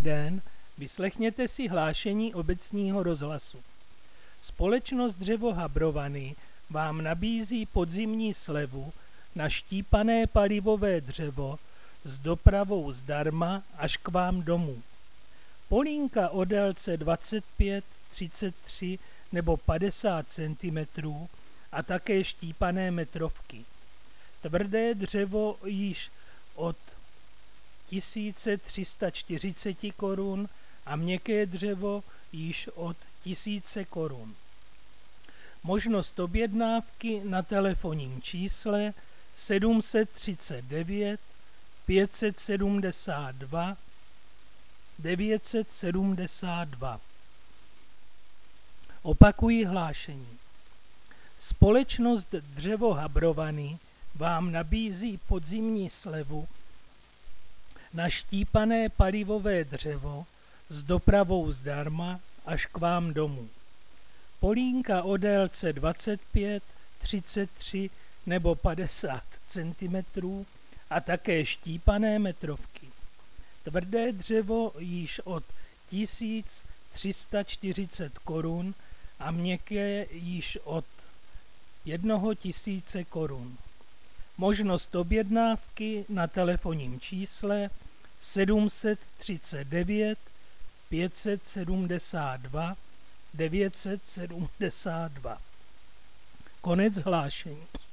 den, vyslechněte si hlášení obecního rozhlasu. Společnost Dřevo Habrovany vám nabízí podzimní slevu na štípané palivové dřevo s dopravou zdarma až k vám domů. Polínka o délce 25, 33 nebo 50 cm a také štípané metrovky. Tvrdé dřevo již od 1340 korun a měkké dřevo již od 1000 korun. Možnost objednávky na telefonním čísle 739 572 972. Opakuji hlášení. Společnost Dřevo Habrovany vám nabízí podzimní slevu na štípané palivové dřevo s dopravou zdarma až k vám domů. Polínka o délce 25, 33 nebo 50 cm a také štípané metrovky. Tvrdé dřevo již od 1340 korun a měkké již od 1000 korun. Možnost objednávky na telefonním čísle 739 572 972. Konec hlášení.